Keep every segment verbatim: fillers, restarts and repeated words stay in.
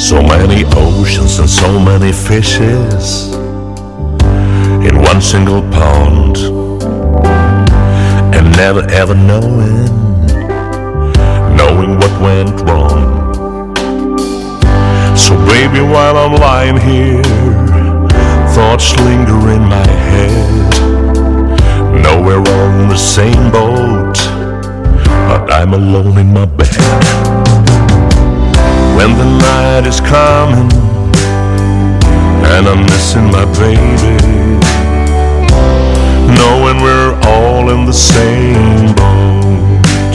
So many oceans and so many fishes in one single pond, and never ever knowing, knowing what went wrong. So baby, while I'm lying here, thoughts linger in my head. No, we're on the same boat, but I'm alone in my bed. When the night is coming and I'm missing my baby, knowing we're all in the same boat.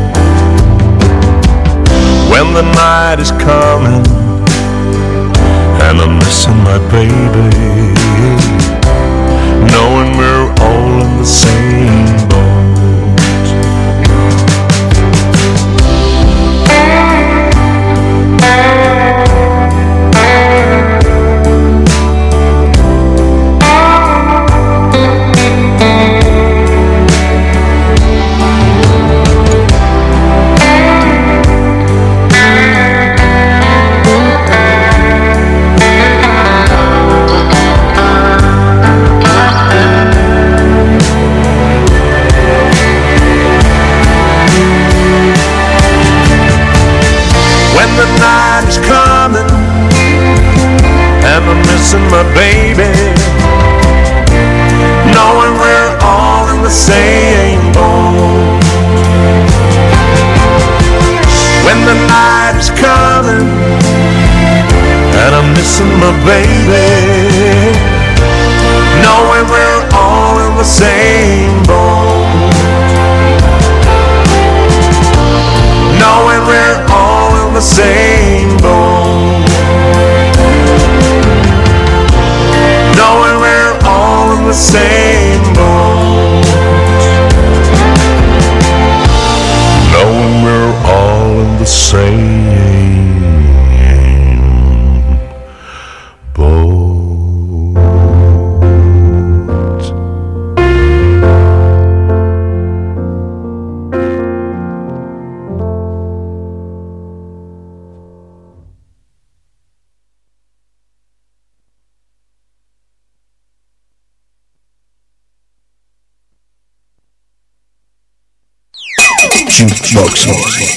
When the night is coming and I'm missing my baby, knowing we're all in the same boat. The night is coming and I'm missing my baby, knowing we're all in the same boat. When the night is coming and I'm missing my baby, knowing we're all in the same boat. Knowing we're all in the same boat. Knowing we're all in the same boat. Knowing we're all in the same boat. Jukebox Noise.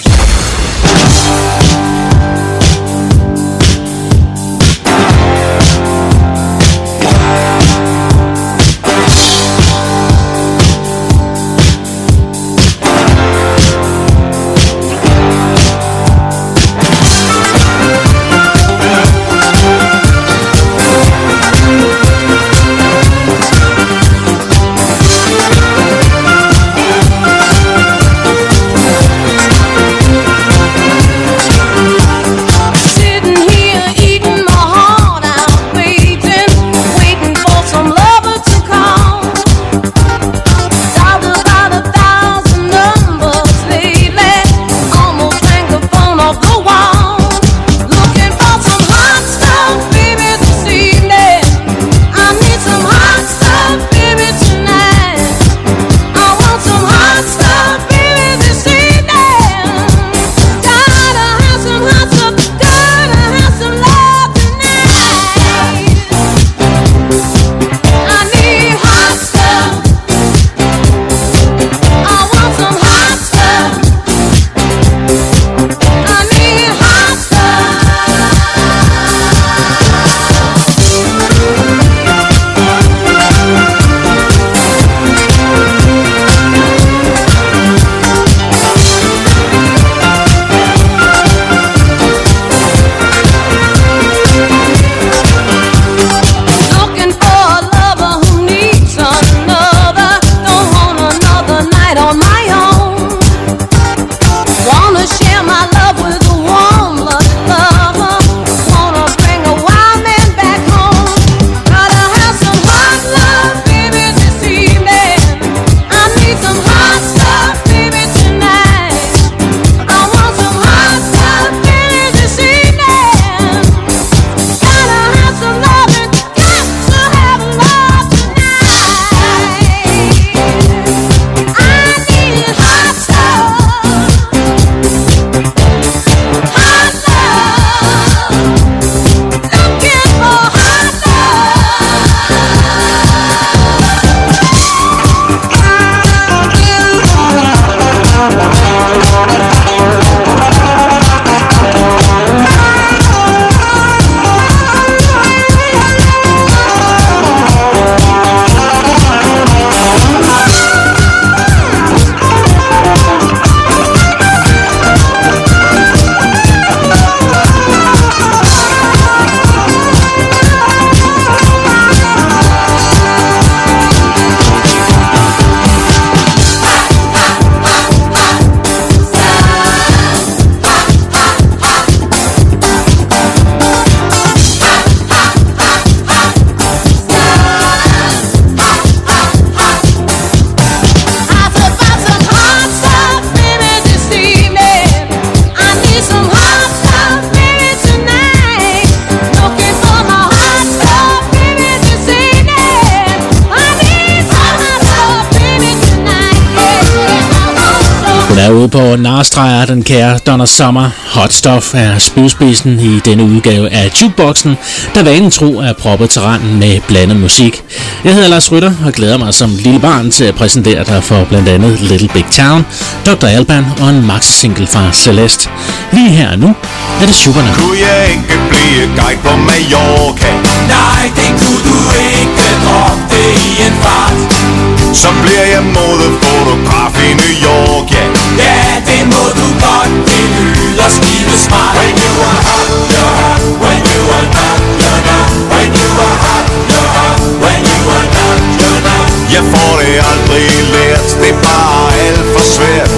på narstreger den kære Donna Summer. Hot Stuff er spydspidsen i denne udgave af Jukeboxen, der vanen tro er proppet til randen med blandet musik. Jeg hedder Lars Rytter og glæder mig som lille barn til at præsentere dig for blandt andet Little Big Town, doktor Alban og en max-single fra Celeste. Lige her og nu er det Schuberne. Kunne jeg ikke blive guide på Mallorca? Nej, det kunne du ikke, drop det i en fart. Så bliver jeg modefotograf i New York, ja. Ja, det må du godt, det lyder skide smart. When you are hot, you're hot. When you are not, you're not. When you are hot, you're hot. When you are not, you're not. Jeg får det aldrig lært, det er bare alt for svært.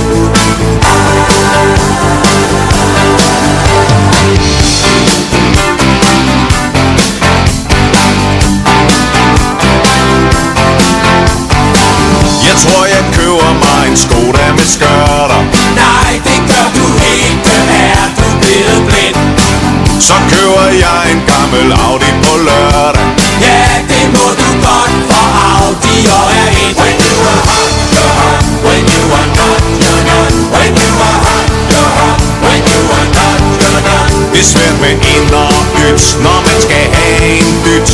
Jeg tror jeg køber mig en Skoda med skørter. Nej, det gør du ikke, er du blevet blind. Så køber jeg en gammel Audi på lørdag. Ja, det må du godt, for Audi og er et. When you are hot, you're hot. When you are not, you're not. When you are hot, you're hot. When you are not, you're not. Det er svært med ind og yt, når man skal have en dyt.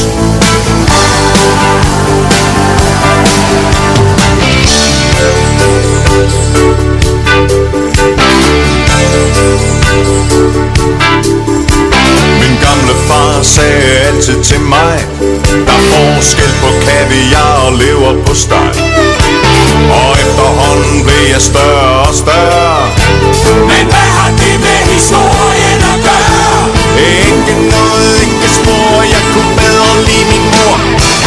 Min gamle far sagde altid til mig, der er forskel på kaviar og leverpostej. Og efterhånden blev jeg større og større. Men hvad har det med historien at gøre? Ikke noget, ikke spor, jeg kunne bedre lide min mor.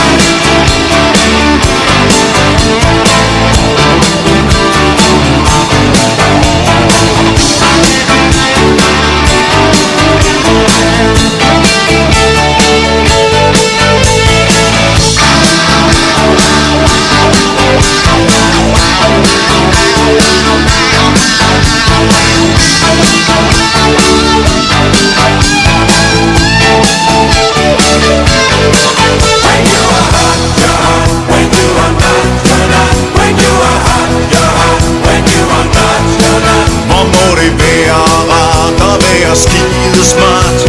Skide smart.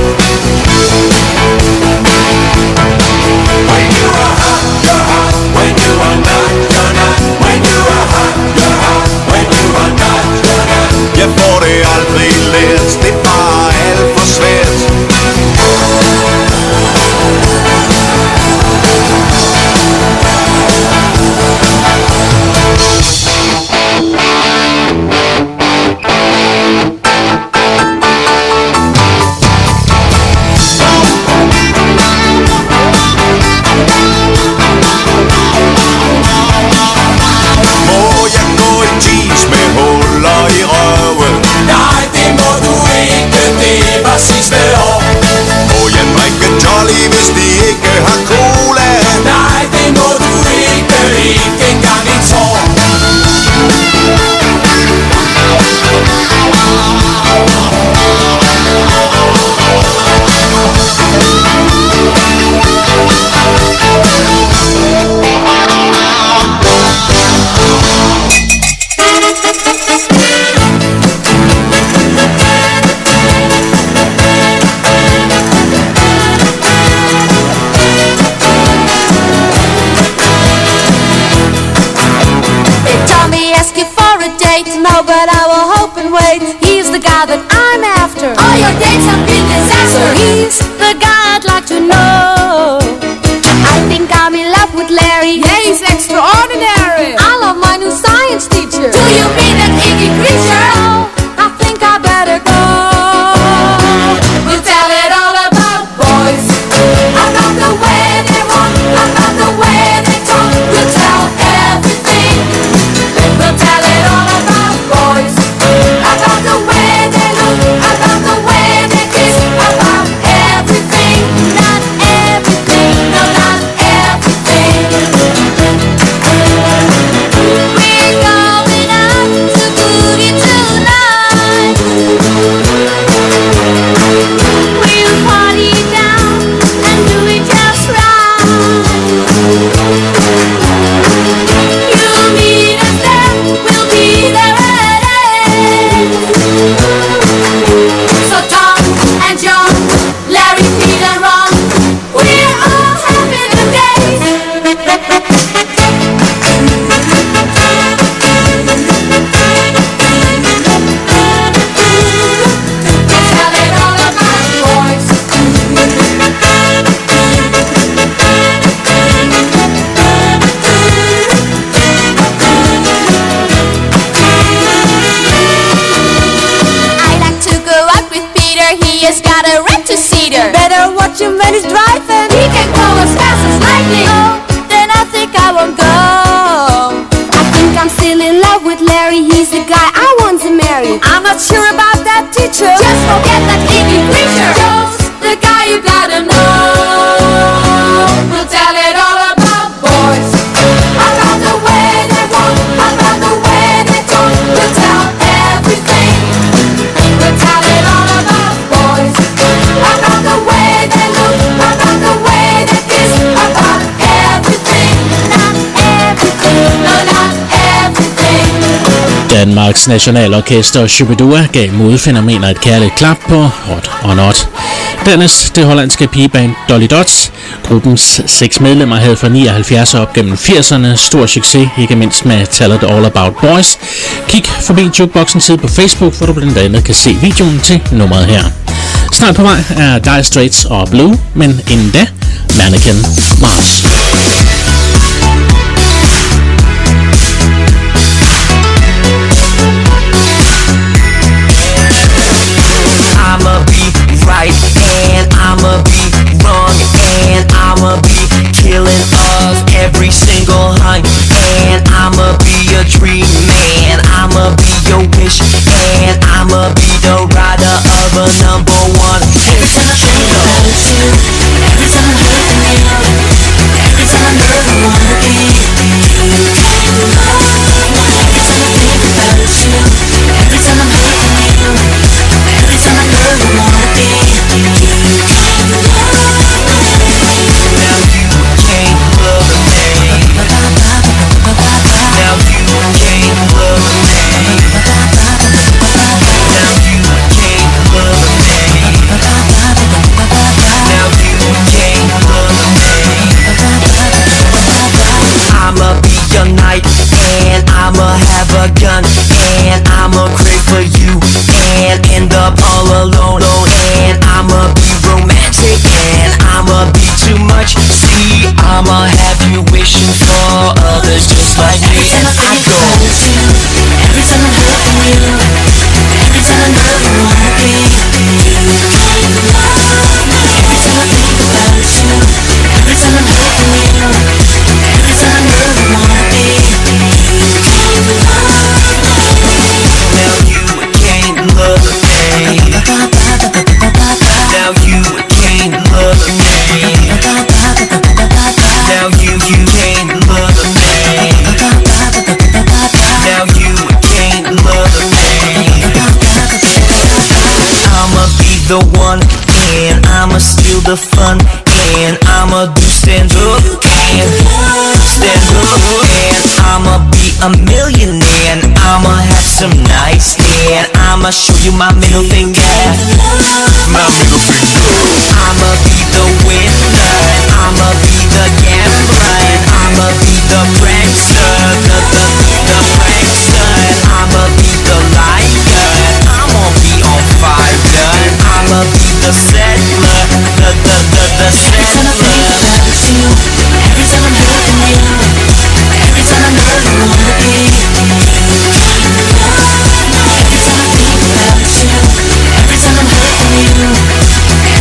When you are hot, you're hot. When you are not, you're not. When you are hot, you're hot. When you are not, you're not. Jeg får det aldrig lært, det er bare alt for svært. Sidste år. Må jeg drikke Jolly, hvis de ikke har cola? Nej, det må du ikke, ikke engang en tår. No, but I will hope and wait. He's the guy that I'm after. All your dates have been disaster. He's the guy I'd like to know. I think I'm in love with Larry. Yeah, he's extraordinary. I love my new science teacher. Do you mean that Iggy creature? Oh, I think I better go. We'll tell it all about boys. About the way they walk, about the way they talk. We'll tell everything. We'll tell it all about boys. About the way they look, got a red two-seater. Better watch him when he's driving. He can go as fast as lightning. Oh, then I think I won't go. I think I'm still in love with Larry. He's the guy I want to marry. I'm not sure about that teacher. Just forget that icky creature. Joe's the guy you gotta know. We'll tell it all about boys, about the way they walk, about the way they talk. We'll tell everything. We'll tell it all about boys, about the way they look, about the way they kiss, about everything. Not everything, no, not everything. Danmarks Nationalorkester Shubidua gav modefænomener et kærligt klap på Hot or Not. Dernæst det hollandske pigeband Dolly Dots. Gruppens seks medlemmer havde fra nioghalvfjerds op gennem firserne stor succes, ikke mindst med Tell It All About Boys. Kig forbi Jukeboxen side på Facebook, hvor du blandt andet kan se videoen til nummeret her. Snart på vej er Dire Straits og Blue, men inden da, Mannequin Mars. I'ma be right and I'ma be wrong and I'ma be killing off every single hunk and I'ma be a dream man, I'ma be your wish and I'ma be the rider of a number one. Every time I think about you, every time I look at you, every time I never wanna be you. Every time I think about you, every time I look at you, every time I never wanna be you. Now you can't love me. Now you can't love me. Now you can't love me. Now you can't love me. I'ma be your knight and I'ma have a gun and I'ma crave for you and end up all alone and I'ma be romantic and I'ma be too much. See, I'ma have you wishing for others just like me. And I go every time I look at you, every time I never wanna be you. Every time I think about you, every time I look at you, every time I never wanna be you. Now you can't love me. Now you can't love me. Now you you can't love me. Now you can't love me. I'ma be the one and I'ma steal the fun and I'ma do stand up and stand up and I'ma be a millionaire and I'ma have some nice and I'ma show you my middle finger. My middle finger. I'ma be the winner and I'ma be the gambler and I'ma be the prankster, the, the, the prankster and I'ma be the liar and I'ma be on fire and I'ma be the settler, the, the, the, the settler. Every time I think about you, every time I'm looking at you, every time I never wanna be you. Every time I think about you, every time I'm looking at you,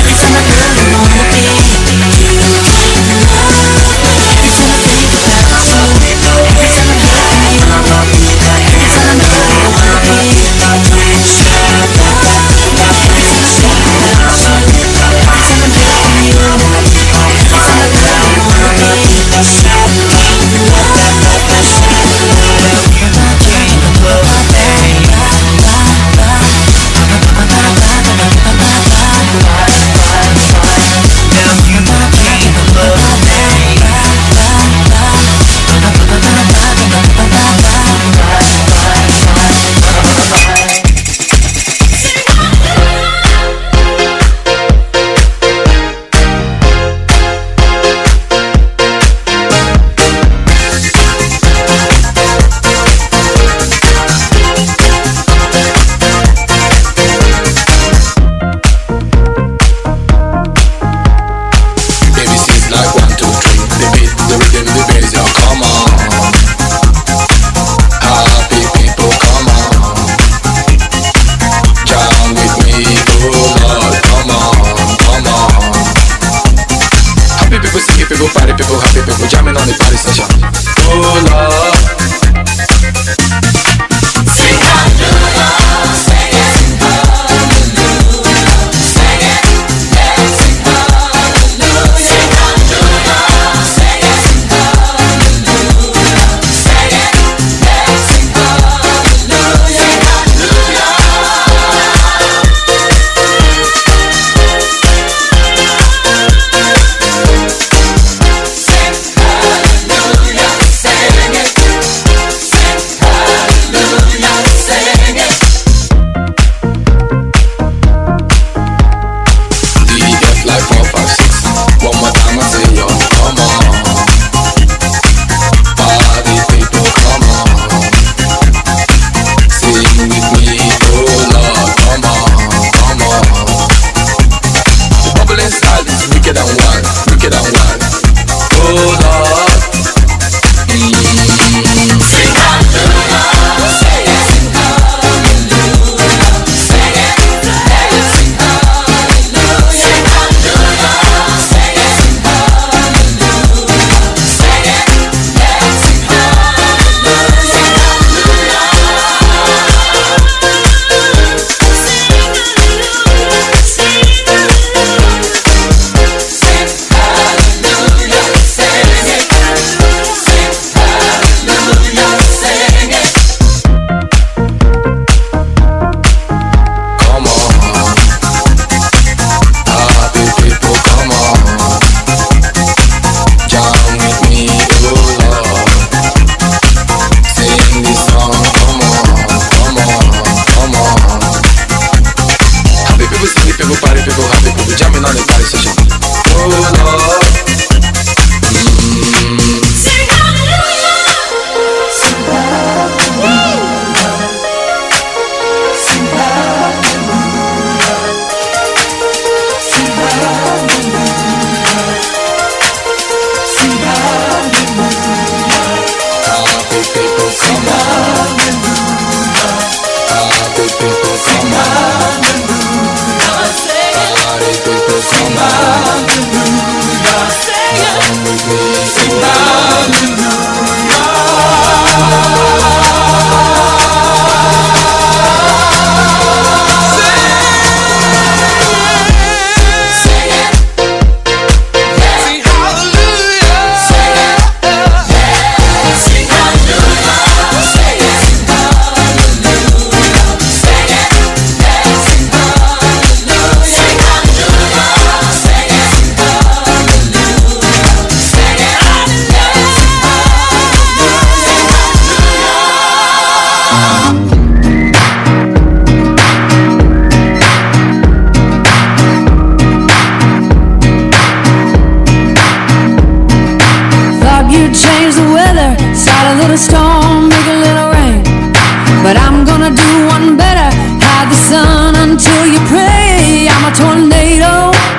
Storm, make a little rain, but I'm gonna do one better. Hide the sun until you pray. I'm a tornado,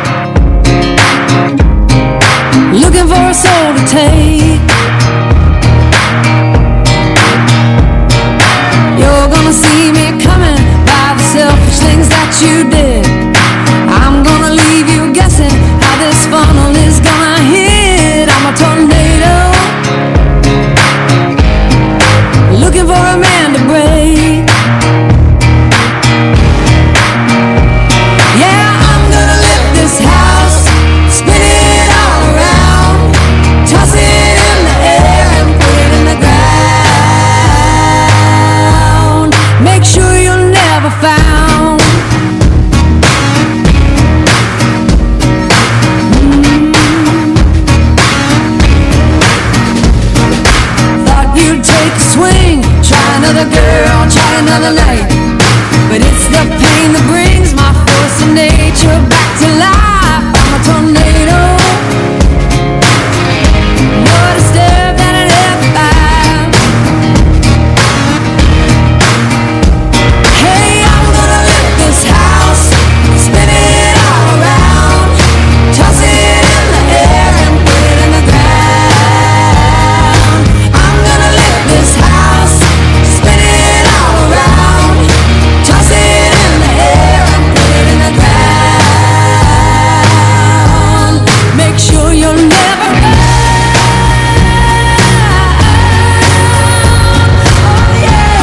looking for a soul to take. You're gonna see me coming by the selfish things that you did. I'm gonna leave you guessing how this funnel is gonna hit. I'm a tornado, looking for a man to break. Yeah, I'm gonna lift this house, spin it all around, toss it in the air and put it in the ground. Make sure you're never found. Mm. Thought you'd take a swing, try another girl, try another night, but it's the pain that brings my force of nature back to life. I'm a tornado, more disturbed than an F five. Hey, I'm gonna lift this house, spin it all around, toss it in the air and put it in the ground. I'm gonna lift this house, spin it all around, toss it in the air and put it in the ground. Make sure you'll never found. Oh yeah.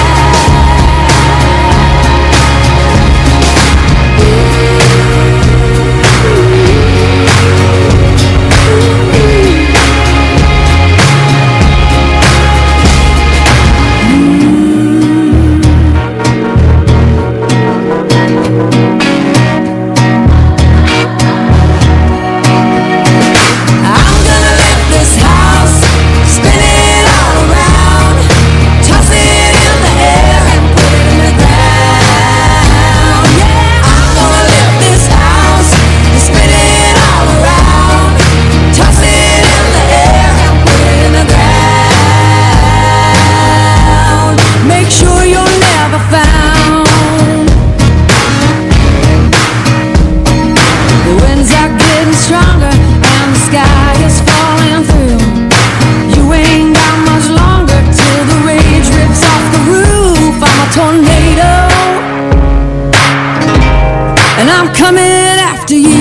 I'm gonna lift this house, spin it all around, toss it in the air and put it in the ground. Yeah, I'm gonna lift this house, spin it all around, toss it in the air and put it in the ground. Make sure you're never found. The winds are getting stronger and the sky is falling through. You ain't got much longer till the rage rips off the roof. I'm a tornado, and I'm coming after you.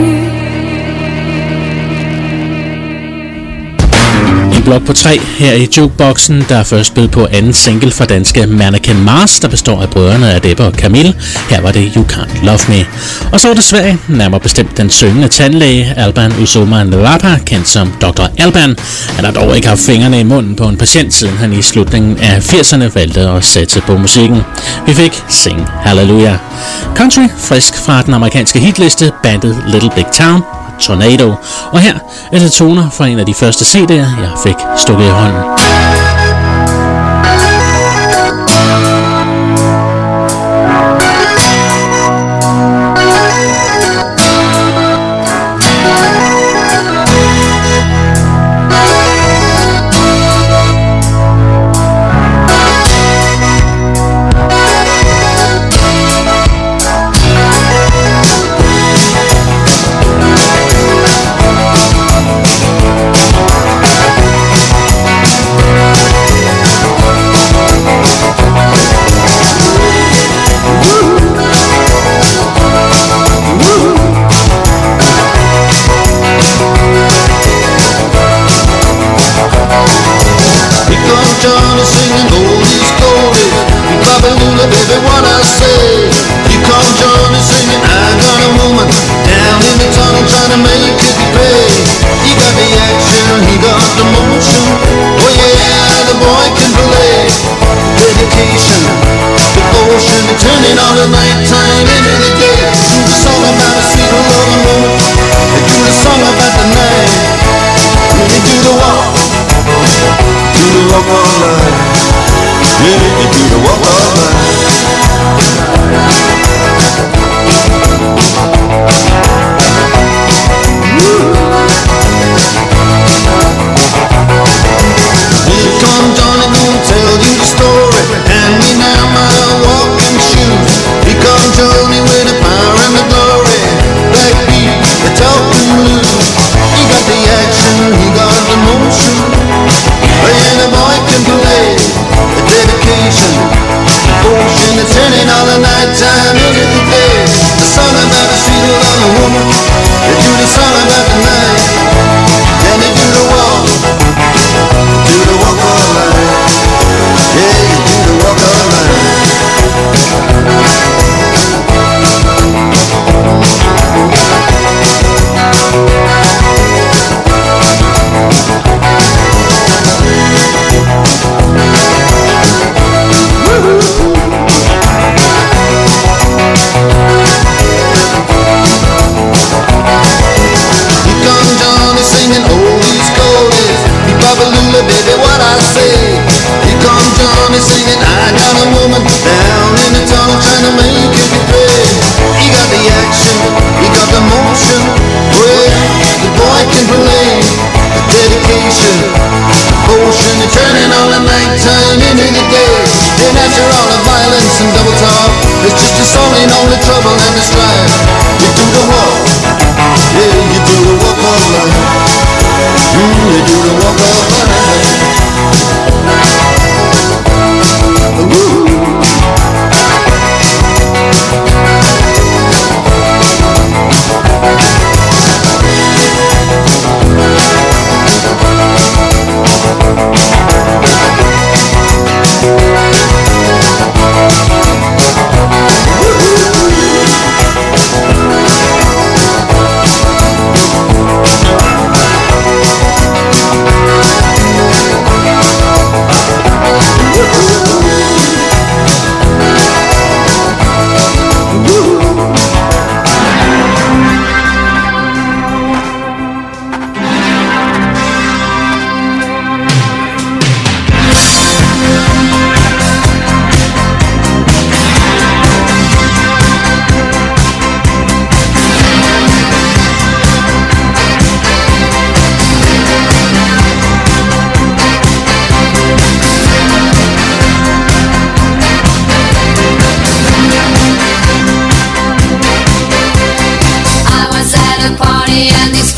En blok på tre her i jukeboxen, der er først bød på anden single fra danske Mannequin Mars, der består af brødrene Adebe og Camille. Her var det You Can't Love Me. Og så var det Sverige, nærmere bestemt den syngende tandlæge Alban Uzoma Nlapa, kendt som doktor Alban. Han har dog ikke haft fingrene i munden på en patient, siden han i slutningen af firserne valgte at satse på musikken. Vi fik Sing Hallelujah. Country, frisk fra den amerikanske hitliste, bandet Little Big Town, Tornado. Og her er det toner fra en af de første C D'er, jeg fik stukket i hånden.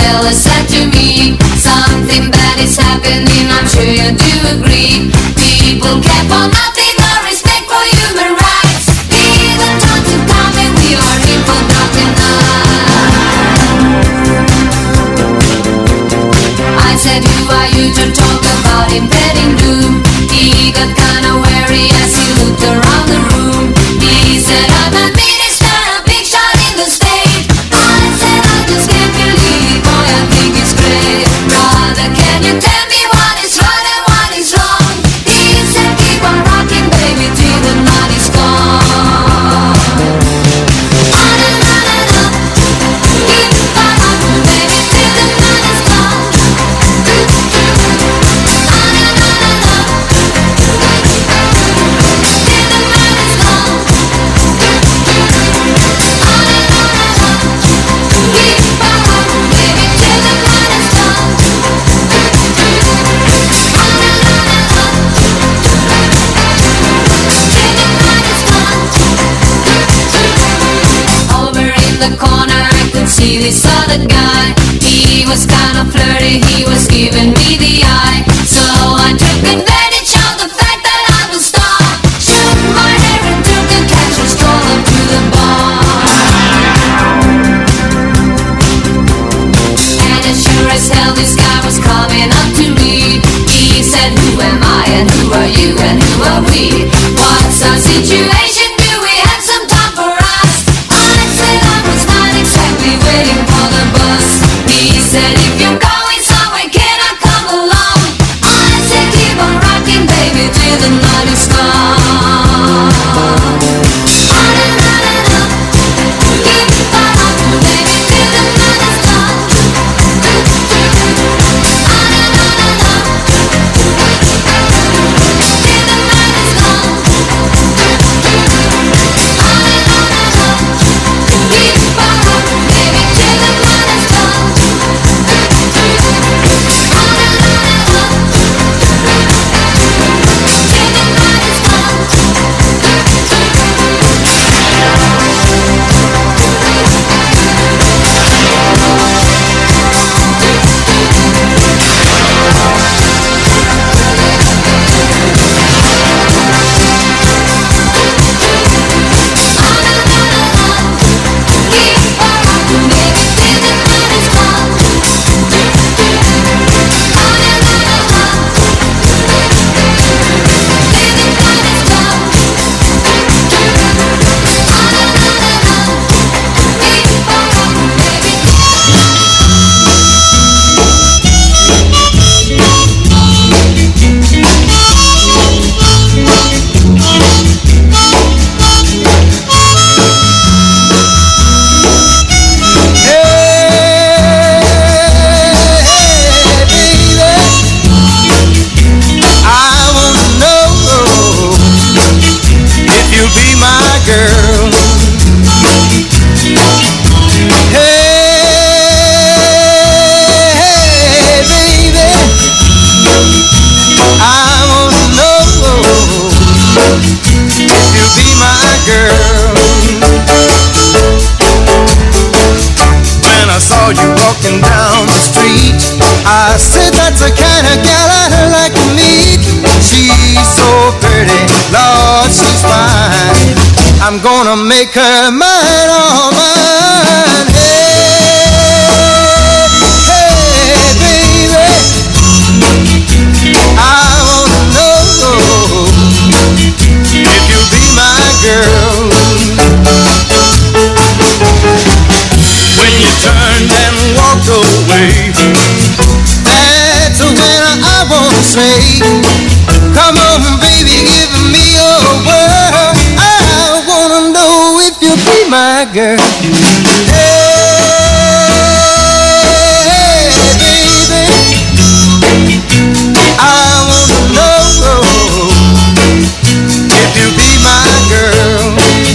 fella said to me, something bad is happening, I'm sure you do agree. People care for nothing but respect for human rights. Even time to come and we are in for dark and night. I said, who are you to talk about impending doom? He got kinda wary as he looked around the room. He said, I'm a minister, a big shot in the state. I said, I just can't believe, boy, I think it's great. Brother, can you tell me what is right and what is wrong? He said, keep on rocking, baby, till the night is gone. Ah-na-na-na-na. Keep on rocking, baby, till the night is gone. Ah-na-na-na-na. Till the night is gone. Ah-na-na-na-na. Keep on rocking, baby, till the night is gone. Over in the corner I could see this other guy. He was kinda flirty, he was giving me the eye. So I took advantage of the fact that I'm a star. Shook my hair and took a casual stroll up to the bar. And as sure as hell this guy was coming up to me. He said, who am I and who are you and who are we? What's our situation? Do we have some time for us? I said I was not exactly waiting for the bus. He said, if you're going somewhere, can I come along? I said, keep on rocking, baby, till the night is gone. Ah-na-na-na-na. Keep on rocking, baby, till the night is gone. Ah-na-na-na-na. Till the night is gone. Ah-na-na-na-na. Keep on rocking, baby, till the night is gone. Ah-na-na-na-na. Till the night is gone. Keep on rocking, baby, till the night is gone. Ah-na-na-na-na. Till the night is gone. Ah-na-na-na-na. Keep on rocking, baby. When I saw you walking down the street, I said that's the kind of gal I'd like to meet. She's so pretty, Lord, she's fine. I'm gonna make her mine, all mine. Hey, hey, baby, I wanna know if you'll be my girl. When you turned and walked away, that's when I wanna say, come on, baby, give me your word. I wanna know if you'll be my girl. Hey, baby, I wanna know if you'll be my girl.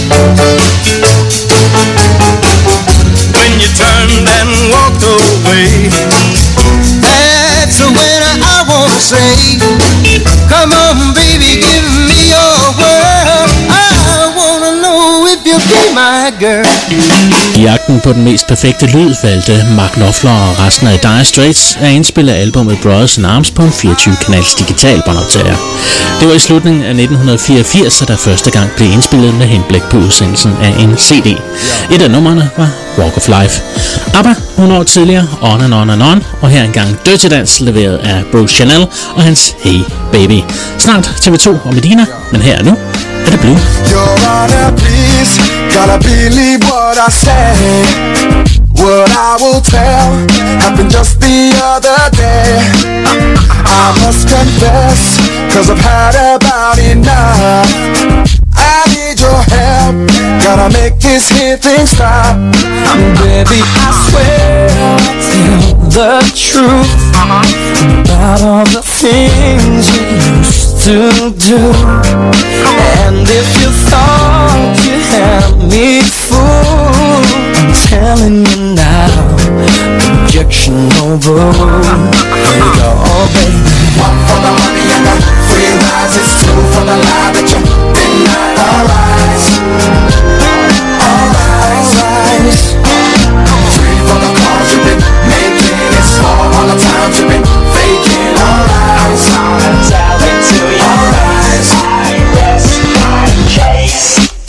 When you turned and walked away, that's when I wanna say, come on, baby, give me your word. I wanna know if you'll be my girl. I jagten på den mest perfekte lyd valgte Mark Knopfler og resten af Dire Straits at indspille albumet Brothers in Arms på en fireogtyve kanals digital båndoptager. Det var i slutningen af nitten fireogfirs, at der første gang blev indspillet med henblik på udsendelsen af en C D. Et af numrene var Walk of Life. ABBA nogle år tidligere, On and On and On, og her engang Dirty Dance leveret af Bruce Chanel og hans Hey Baby. Snart T V to og Medina, men her nu er det Blue. Your Honor, please, gotta believe what I say. What I will tell happened just the other day. I must confess, cause I've had about enough. I need your help, gotta make this here thing stop. Baby, I swear I'll tell the truth about all the things you used to do. And if you thought you had me fooled, I'm telling you now, objection overruled. Here you go, oh baby. One for the money and the free rides, it's two for the lie that you denied. All rise, all rise, rise. Three for the calls you've been making, it's four all the times you've been faking. All rise, I'm telling to you. All rise, I rest my case.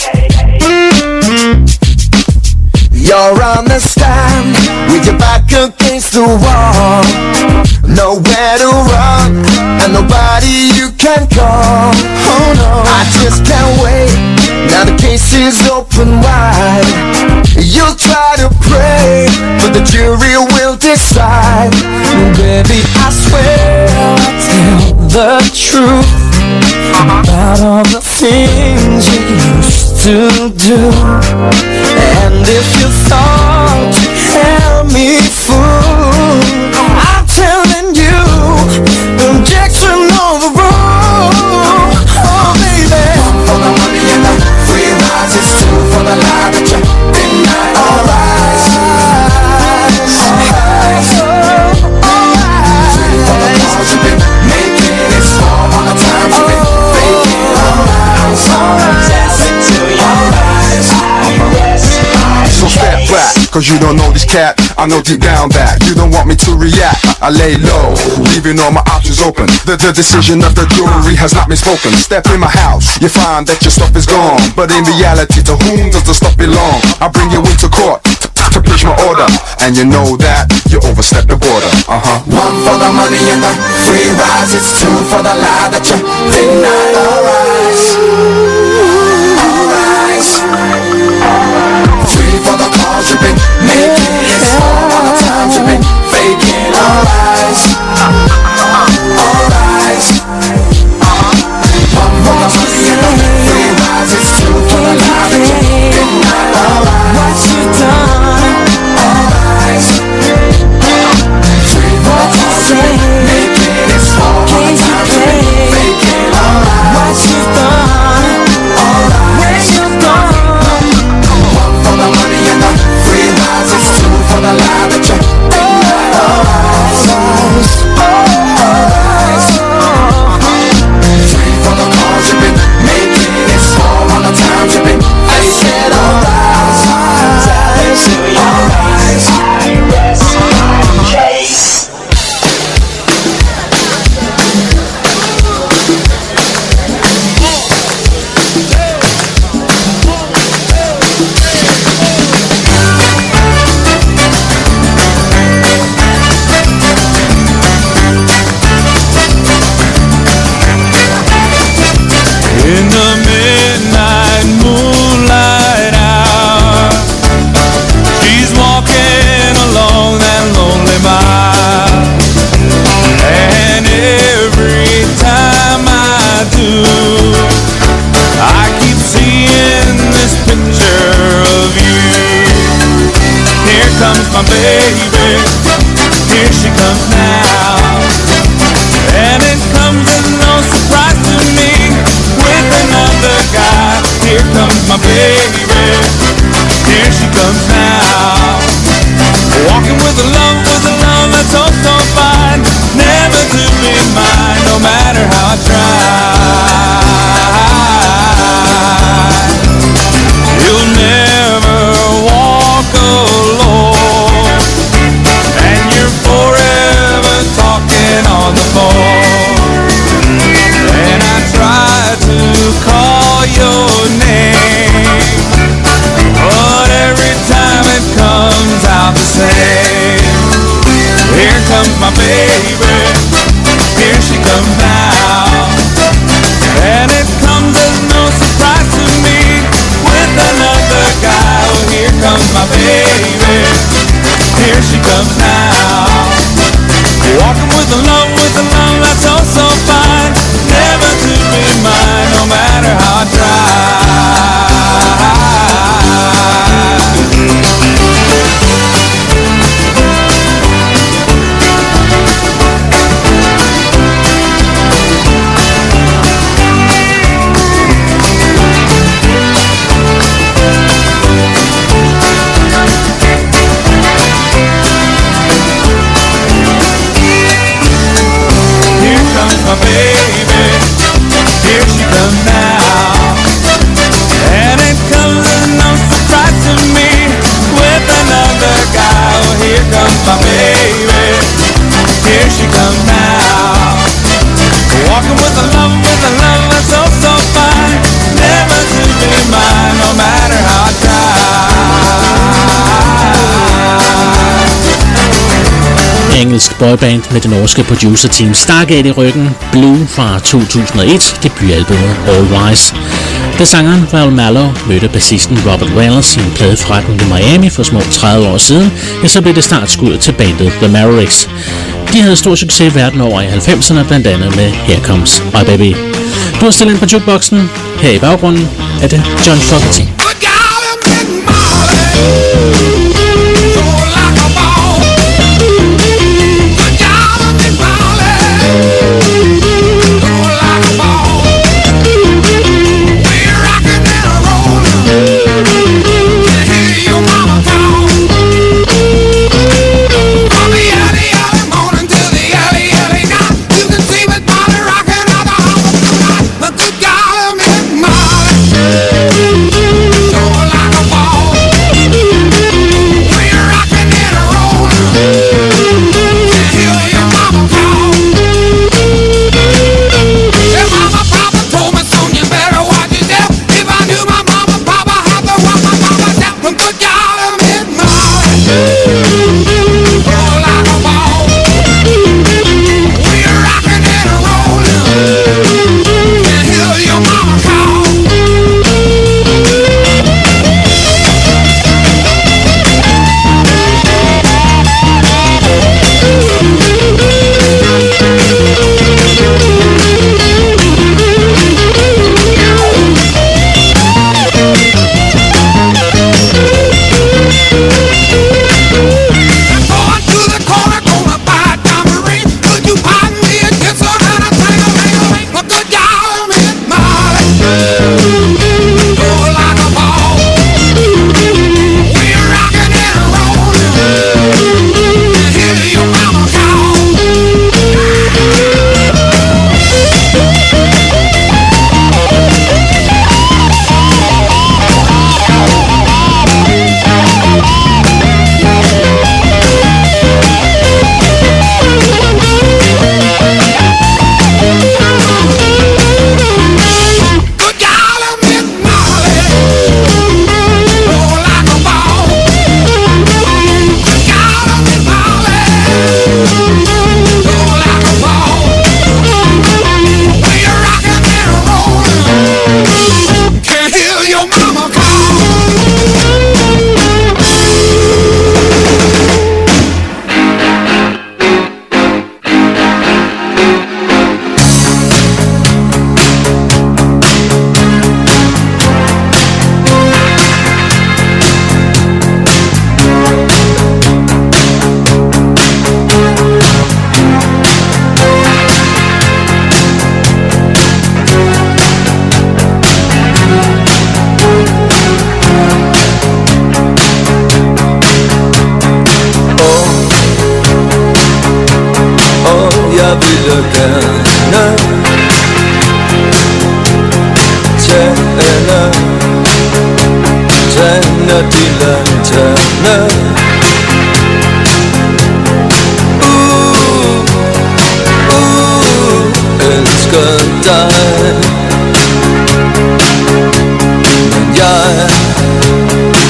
You're on the stand with your back against the wall. Nowhere to run and nobody you can call. Oh no, I just can't wait. Now the case is open wide. You'll try to pray, but the jury will decide. Baby, I swear I'll tell the truth about all the things you used to do. And if you thought you had me fooled, I'm telling you, objection overruled. Oh baby, one for the money and the free rides, it's two for the lie that you denied. All rise, all rise, all rise. Three for the calls you've been making, it's four all the times you've been faking. All rise, all rise, all rise, I rest my So step back, cause you don't know this cat. I know deep down that you don't want me to react. I lay low, leaving all my options open. The, the decision of the jury has not been spoken. Step in my house, you find that your stuff is gone. But in reality, to whom does the stuff belong? I bring you into court to, to preach my order, and you know that you overstepped the border. Uh-huh. one for the money and the free rides, it's two for the lie that you denied. All rise, all rise. Three for the calls you've been making, it's four all the times you've been faking. All rise, all rise. One for the money and the free rides, it's two for the lie that you denied. All rise, what you done? all rise. Three for the calls you've been making, it's four all the times you've been faking. All rise, What you done? all rise. Where you gone? One for the money and the free rides, it's two for the lie that you denied. All rise, all rise. Three for the calls you've been making, it's four all the times you've been faking. All rise, all rise. I rest my case. In the midnight moonlight hour, she's walking along that lonely mile. And every time I do, I keep seeing this picture of you. Here comes my baby, here she comes now. And it comes as no surprise to me, with another guy. Here comes my baby, here she comes now. Walking with a love, with a love that's oh so fine, never to be mine, no matter how I try. You'll never walk my baby. Here she comes now. And it comes as no surprise to me, with another guy. Oh, here comes my baby. Here she comes now. Walking with a love, with a love that's oh so fine, never to be mine, no matter how I try. My baby, here she comes now. And it comes as no surprise to me, with another guy. Oh, here comes my baby, here she comes now. Walking with a love, with a love that's so, so fine, never to be mine, no matter how I try. Engelsk boyband med det norske producer-team Stargate i ryggen, Blue fra to tusind og et, debutalbummet All Wise. Da sangeren Val Mallow mødte bassisten Robert Wales i en pladeforretning i Miami for små tredive år siden, ja, så blev det startskuddet til bandet The Mavericks. De havde stor succes verden over i halvfemserne, blandt andet med Here Comes My Baby. Du har stillet ind på jukeboxen. Her i baggrunden er det John Fogerty.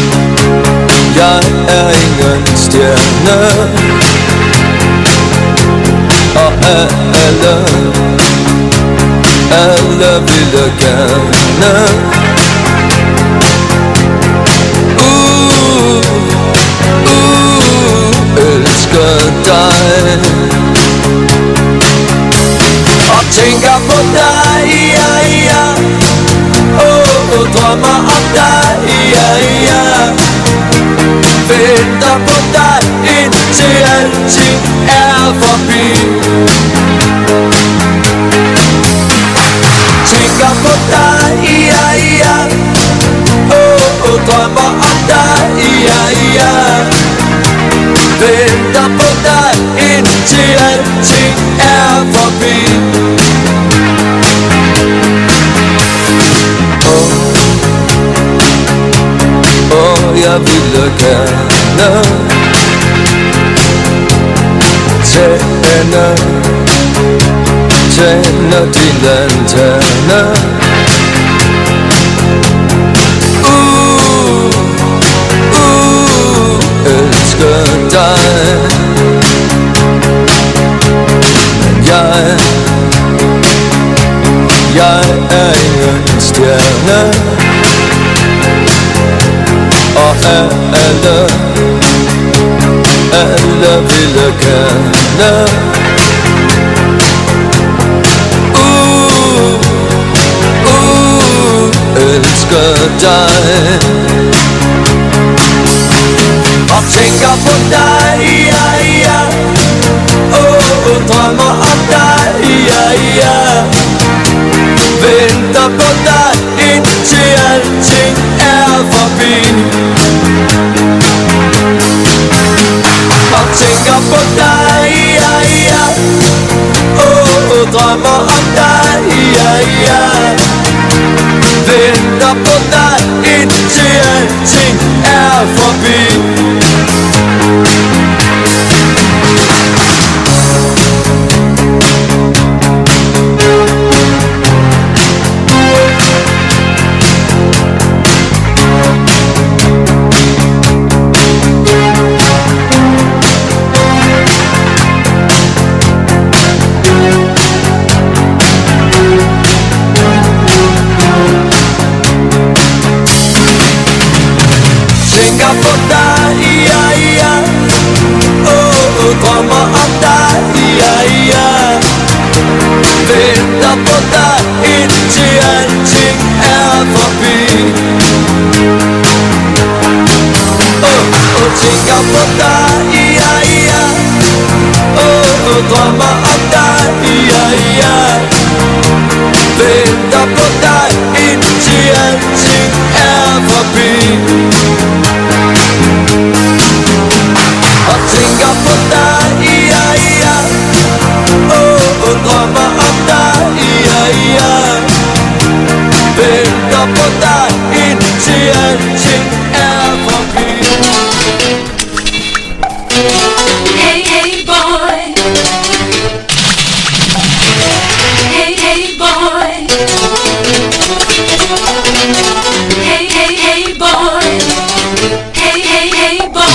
Jeg er ingen stjerne. Og alle, alle ville gerne Uh, uh, elsker dig og tænker på dig, ja, ja. Oh, oh, drømmer om dig, ja, ja. Venter på dig, indtil alting er forbi. Tænker på dig, ja, ja. Oh, oh, drømmer om dig, ja, ja. Venter på dig, indtil alting er forbi. Åh, oh, oh, jeg ville gerne tænde, tænde din lanterne. Uh, uh, elsker dig. Men jeg, jeg er ingen stjerne. Og alle, alle ville gerne Uh, uh, elsker dig og tænker på dig, ja, ja. Oh, oh, drømmer om dig, ja, ja. Venter på dig, indtil alting er forbi. Og tænker på dig, ja, ja. Oh, oh, drømmer om dig, ja, ja. Venter på dig, indtil alting er forbi. Tænker på dig, ja, ja. Oh, oh, drømmer om dig, ja, ja. Venter på dig, indtil alting er forbi. Oh, oh, tænker på dig, ja, ja. Oh, oh, drømmer om dig, ja, ja. Venter på dig, indtil alting er forbi. Og tænker på dig, ja, ja. Oh, oh, drømmer om dig, ja, ja. Venter på dig, indtil alting er forbi. Hey, hey, boy. Hey, hey, boy. Hey, hey, hey, boy. Hey, hey, hey, boy.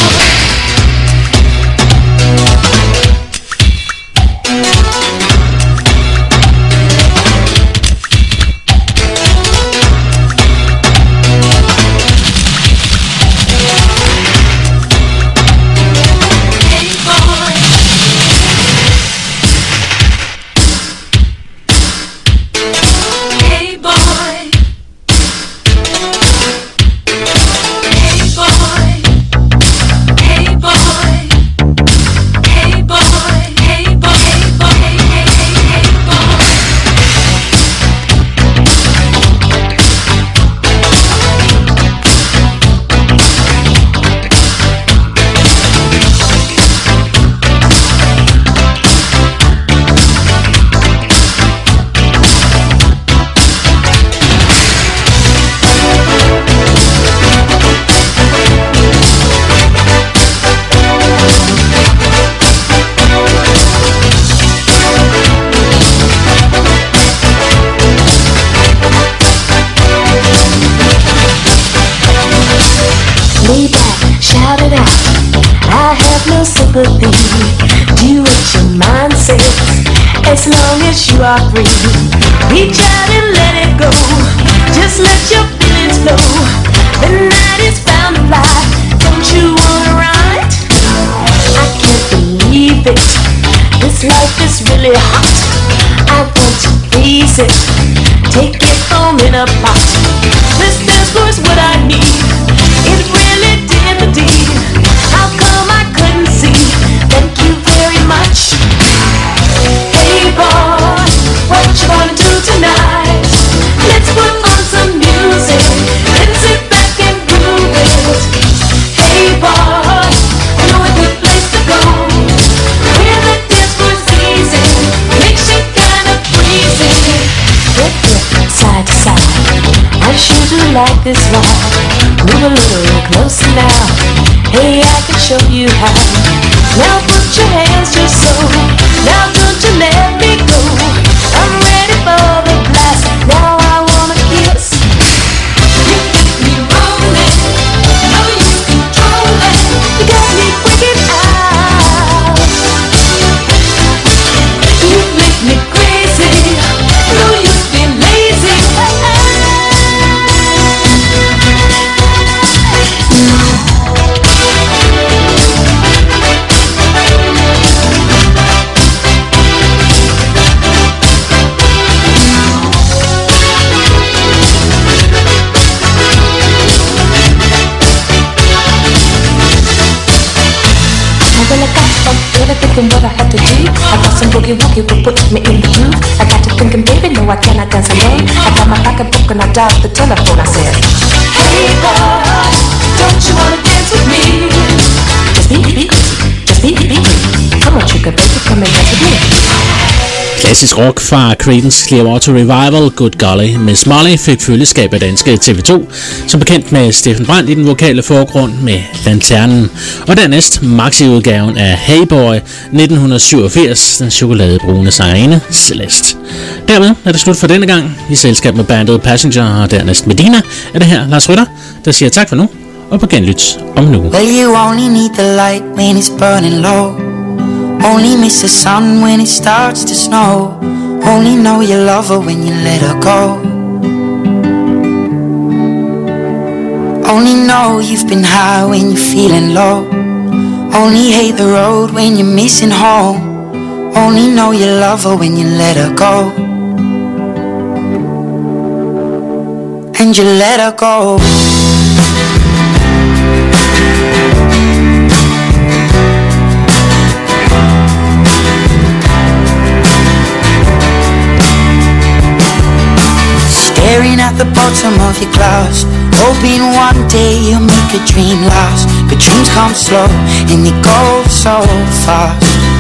Lay back, shout it out. I have no sympathy. Do what your mind says. as long as you are free. Reach out and let it go. Just let your feelings flow. The night is bound to fly. Don't you wanna ride? I can't believe it. This life is really hot. I want to freeze it. Take it home in a pot. This dance floor is what I need. It really did the deed. How come I couldn't see? Thank you very much. Hey boy, what you gonna do tonight? Let's put on some music and sit back and groove it. Hey boy, you know a good place to go. Where the dance floor's easy, makes you kinda breezy. Hip hip, side to side, I sure do like this ride. Move a little closer now. Hey, I can show you how. Now put your hands just so. Now don't you let me go. I'm ready for the blast. Now I wanna kiss. You keep me rolling. No use controlling. You got me freaking out. You make me crazy. No use being lazy. Well, I got up early thinking what I had to do. I got some boogie woogie will put me in the groove. I got to thinking, baby, no, I cannot dance alone. I got my pocketbook and I dialed the telephone. I said, hey boy, don't you wanna dance with me? Just be, be, just be, be, come on, sugar baby, come and dance with me. Klassisk rock fra Creedence Clearwater Revival. Good Golly. Miss Molly fik følgeskab af danske T V to, som bekendt med Steffen Brandt i den vokale forgrund med Lanternen, og dernæst maxi-udgaven af Hey Boy nitten syvogfirs, den chokoladebrune sangerinde Celeste. Dermed er det slut for denne gang. I selskab med bandet Passenger og dernæst Medina er det her Lars Rytter, der siger tak for nu, og på genlyt om nu. Well, you only need the light when it's burning low. Only miss the sun when it starts to snow. Only know you love her when you let her go. Only know you've been high when you're feeling low. Only hate the road when you're missing home. Only know you love her when you let her go. And you let her go. Staring at the bottom of your glass, hoping one day you'll make a dream last. But dreams come slow and they go so fast.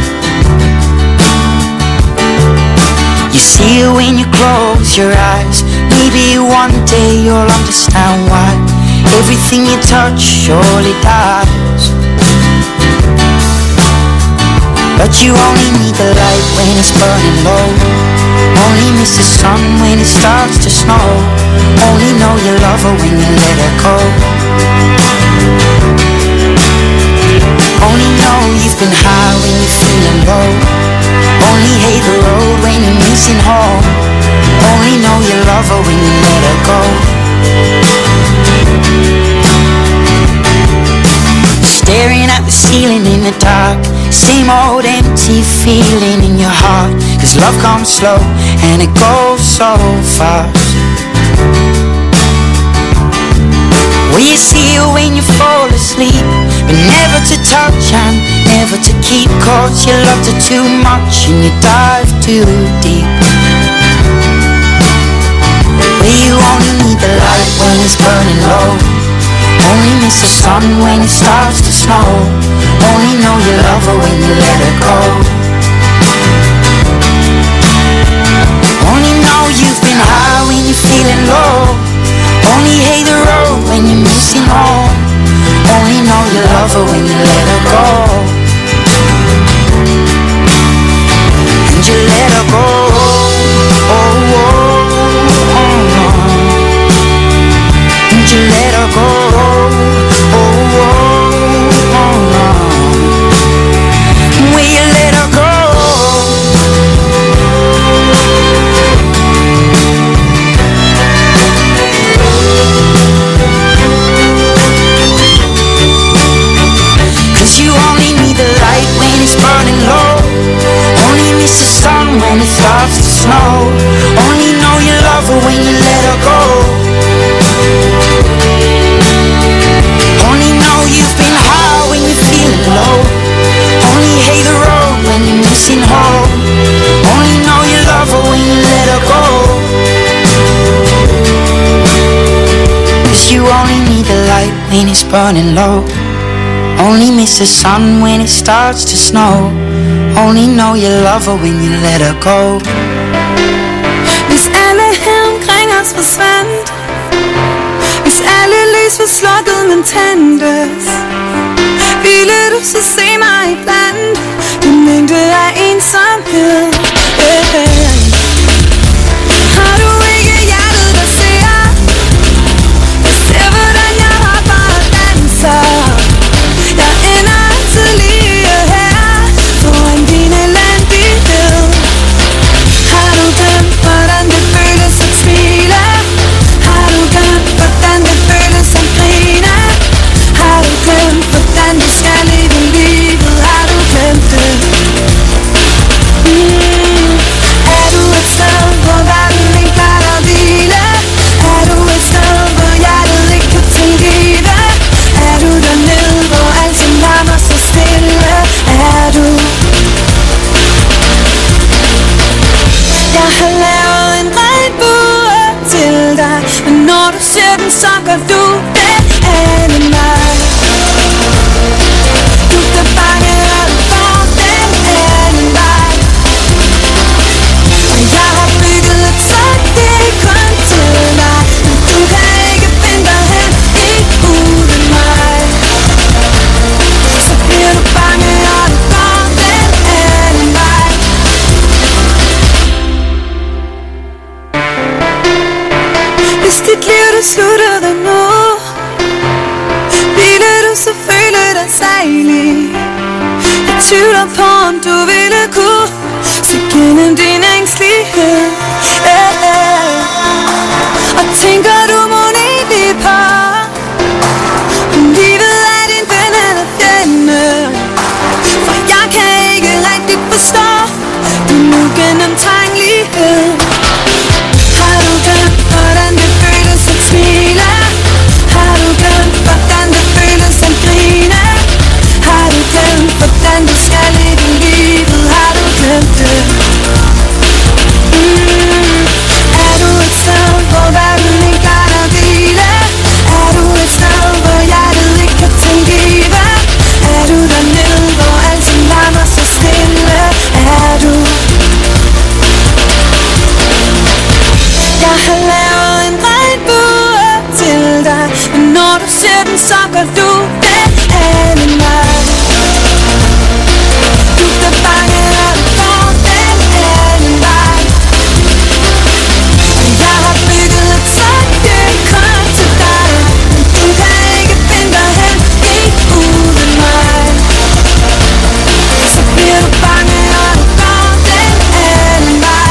You see it when you close your eyes. Maybe one day you'll understand why everything you touch surely dies. But you only need the light when it's burning low. Only miss the sun when it starts to snow. Only know you love her when you let her go. Only know you've been high when you're feeling low. Only hate the road when you're missing home. Only know you love her when you let her go. Staring at the ceiling in the dark, same old empty feeling in your heart. Cause love comes slow and it goes so fast. Well, you see it when you fall asleep, but never to touch and never to keep. Cause you loved her too much and you dive too deep. Well, you only need the light when it's burning low. Only miss the sun when it starts to snow. Only know you love her when you let her go. Only know you've been high when you're feeling low. Only hate the road when you're missing home. Only know you love her when you let her go. And you let her go. Oh, oh, oh, oh. And you let her go. Oh, oh, oh, oh. Will you let her go? only need the light when it's burning low. Only miss the sun when it starts to snow. Only know you love her when you let her go. Hvis alle her omkring os forsvandt, hvis alle lys var slukket, men tændtes, ville du så se mig iblandt den mængde af ensomhed? Yeah. Har du ikke hjertet, der ser? Jeg ser, hvordan jeg hopper og danser. Jeg ender altid lige her foran din elendighed. Har du glemt, hvordan det føles at smile? Har du glemt, hvordan det føles at grine? Har du glemt, hvordan du skal leve livet? Har du glemt det? Mm. Er du et sted, hvor verden ikke plejer at hvile? Er du et sted, hvor hjertet ikke kan tilgive? Er du dernede, hvor alting larmer så stille? Er du? Jeg har lavet en regnbue til dig, men når du ser den, så gør du det andet mig. Du kan bange, og du får den anden vej. Og jeg har bygget et træk, det er kun til dig, men du kan ikke finde dig hen i uden mig. Så bliver du bange, og du får den anden vej. Hvis dit liv det sluttede nu, ville du så føle dig sejlig? Jeg tvivler på, om du ville kunne se gennem din ængstelighed. Yeah, yeah. Og tænker du mon egentlig på, om livet er din ven eller fjende? For jeg kan ikke rigtig forstå din ugennemtrængelighed. Har du glemt, hvordan det føles at smile? Har du glemt, hvordan det føles at grine? Har du glemt, hvordan du skal leve livet? Har du glemt det? Mm. Er du et sted, hvor verden ikke plejer at hvile? Er du et sted, hvor hjertet ikke kan tilgive? Er du dernede, hvor alting larmer så stille? Er du? Jeg har lavet en regnbue til dig, men når du ser den, så gør du det andet mig. Du kan bange, og du får den anden vej. Og jeg har bygget et træk, det er kun til dig, men du kan ikke finde dig hen i uden mig. Så bliver du bange, og du får den anden vej.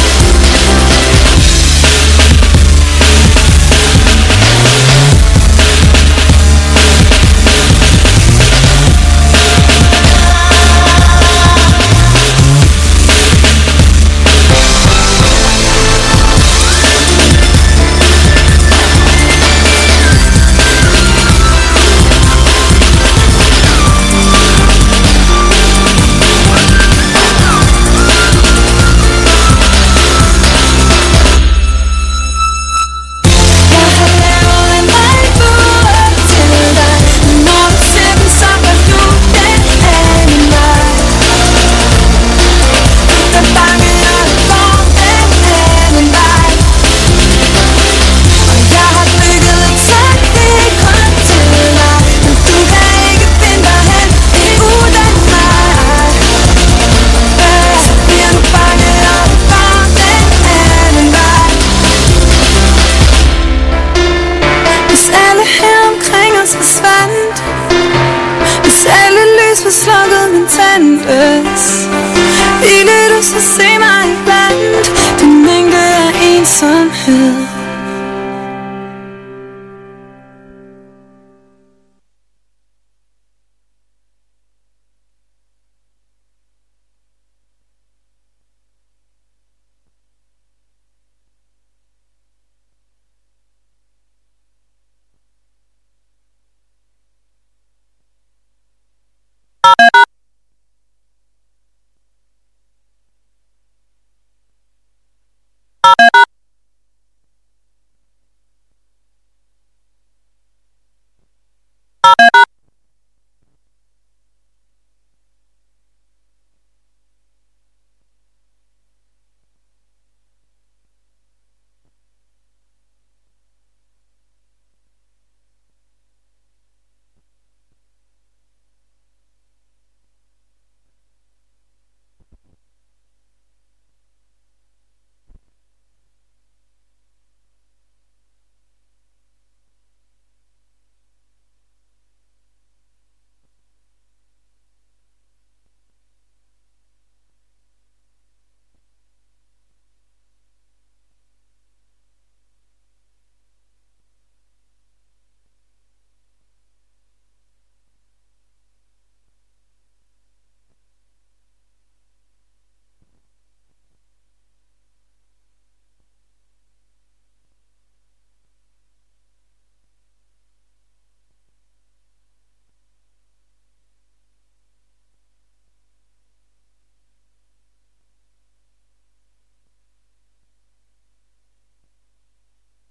Hvis alle lys var slukket, men tændtes, ville du så se mig iblandt den mængde af ensomhed?